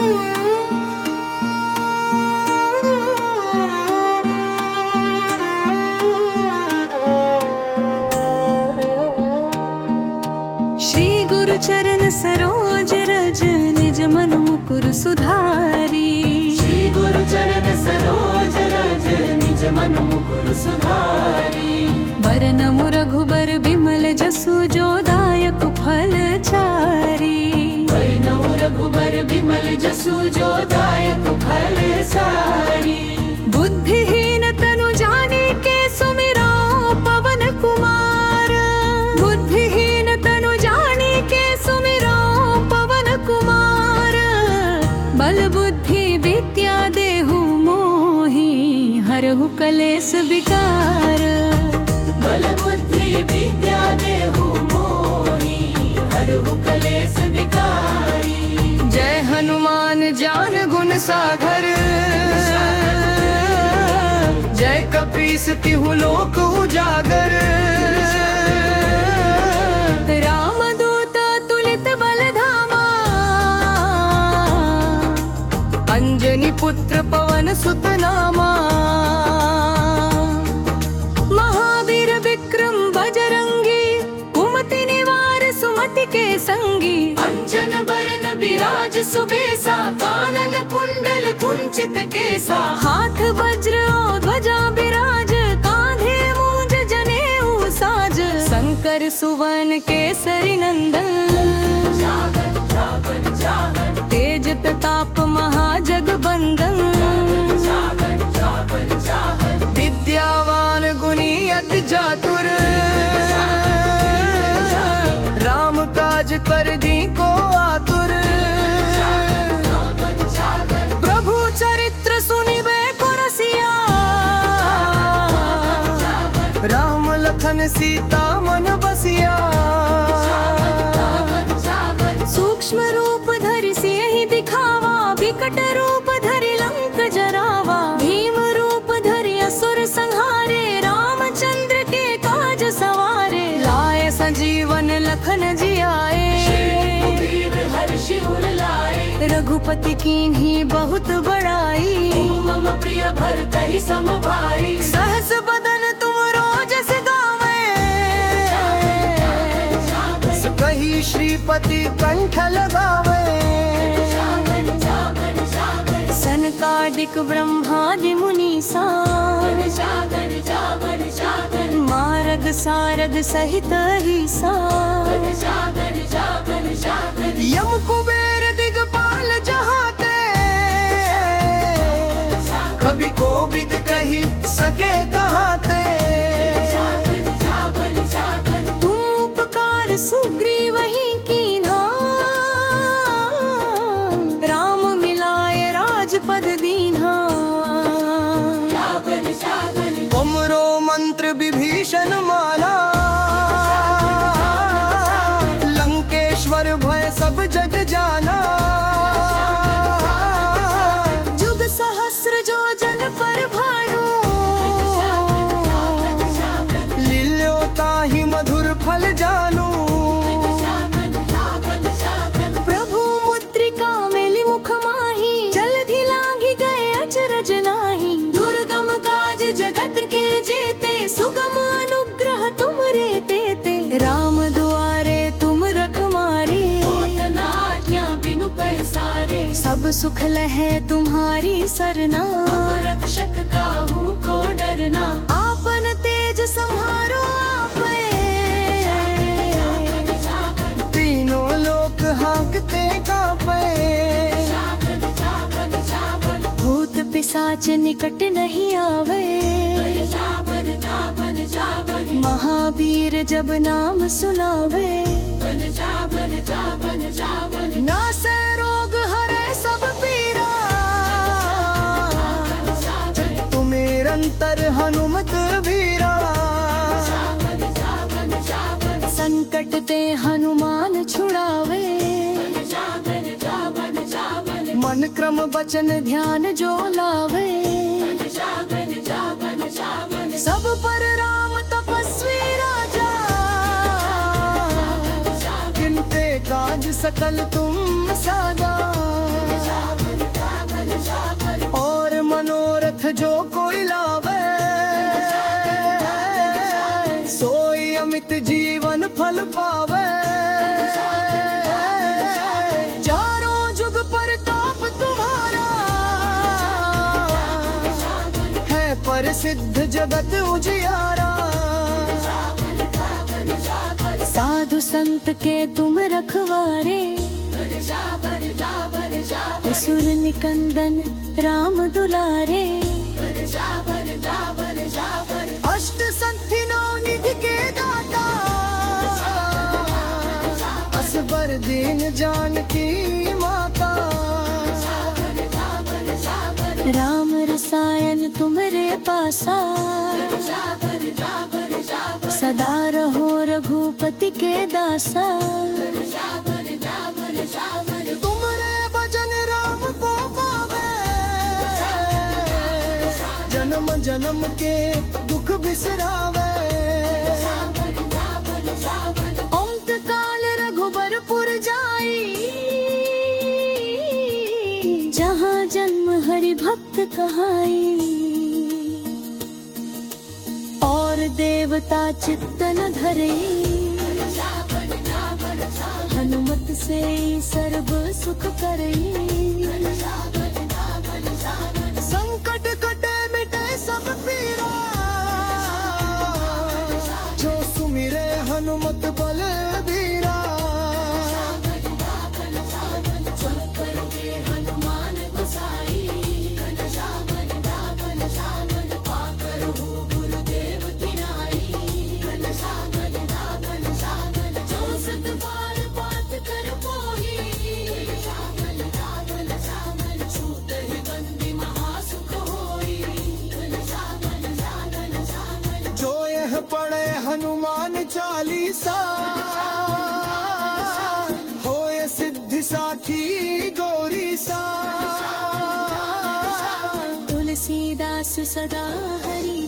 श्री गुरु चरण सरोज रज निज मन मुकुर सुधारी। श्री गुरु चरण सरोज रज निज मन मुकुर सुधारी। बरनमु रघुबर बिमल जसु जो दायक फल चारी। बरनमु रघुबर बिमल जसु जो दायक फल चारी। बुद्धिहीन तनु जाने के सुमिरो पवन कुमार। बुद्धिहीन तनु जाने के सुमिरो पवन कुमार। बल बुद्धि विद्या देहु मोहि हरहु कलेस विकार। बल बुद्धि विद्या देहु मोहि हरहु कलेस विकारी। जय हनुमान ज्ञान गुण सागर। जय कपीस तिहु लोक उजागर। रामदूत तुलित बल धामा। अंजनी पुत्र पवन सुत नामा। महावीर विक्रम बजरंगी कुमति निवार सुमति के संगी। अंजन बरन बिराज सुबेसा कानन कुंडल कुंचित केसा। हाथ वज्र और ध्वजा बिराज कांधे मूंज जनेऊ साज। शंकर सुवन केसरी नंदन जागर जागर जागर। तेज प्रताप महाजगबंदन। जागर जागर जागर। विद्यावान गुणी अति चातुर। राम काज कर दी को आतुर। प्रभु चरित्र सुनिबे को रसिया। राम लखन सीता मन बसिया। सूक्ष्म रूप धरि सियहि दिखावा। विकट रूप धरि लंक जरावा। भीम रूप धरि असुर संहारे। रामचंद्र के काज सवारे। लाए संजीवन लखन जियाए। हर्षि उर लाए। रघुपति कीन्ही बहुत बड़ाई। मम प्रिय भरतहि सम भाई। सहस बदन तुम रोजस गावे। कही श्रीपति कंठ लगावे। सनकादिक ब्रह्मादि मुनीसा। मारद सारद सहित अहिसा। यम कुबेर दिगपाल जहाते। कभी कोविद कही सके कहाते। तुम उपकार सुग्रीव ही कीन्हा। राम मिलाए राजपद दीन्हा। तुमरो मंत्र विभीषण माला। लंकेश्वर भय सब जग जाना। जुग सहस्र जो जन पर भानु। लील्यो ताहि मधुर फल जानू। प्रभु मुद्रिका मेलि मुख माहि। जलधि लांघि गए अचरज नाहि। दुर्गम काज जगत के जेते। सुगम अनुग्रह तुमरे तेते। राम दुआरे तुम रखवारे। आज्ञा बिनु पैसारे। सब सुख लहे तुम्हारी सरना। रक्षक काहू को डरना। आपन तेज संहारो आपे। तीनों लोक हाँकते कांपे। भूत पिशाच निकट नहीं आवे। महावीर जब नाम सुनावे। नासे रोग हरे सब पीरा। तुम्हें निरंतर हनुमत वीरा। संकट ते हनुमान छुड़ावे। मन क्रम वचन ध्यान जो लावे। सब पर राम तपस्वी राजा। किनते काज सकल तुम साजा। जो कोई लावे, सोई अमित जीवन फल पावे। चारों जुग प्रताप तुम्हारा है, प्रसिद्ध जगत उजियारा। साधु संत के तुम रखवारे, असुर निकंदन राम दुलारे। अष्ट संधि नौ निधि के दाता, असबर दीन जानकी माता। राम रसायन तुम्हारे पासा, सदा रहो रघुपति के दासा। तुमरे भजन राम को पावे, जन्म जन्म के दुख बिसरावे। अंत काल रघुबरपुर जाई, जहाँ जन्म हरि भक्त कहाई। और देवता चित्त न धरे, हनुमत से सर्व सुख करे। संकट कटे मिटे सब पीरा, जो सुमिरे हनुमत बलबीरा। हनुमान गोसाई, गुरुदेव तिनाई। जो सत बार बात कर पोही, छूट ही बंदी महासुख होई। जो यह पढ़े हनुमान चालीसा, होए सिद्धि साखी गौरी सा। तुलसीदास सदा हरि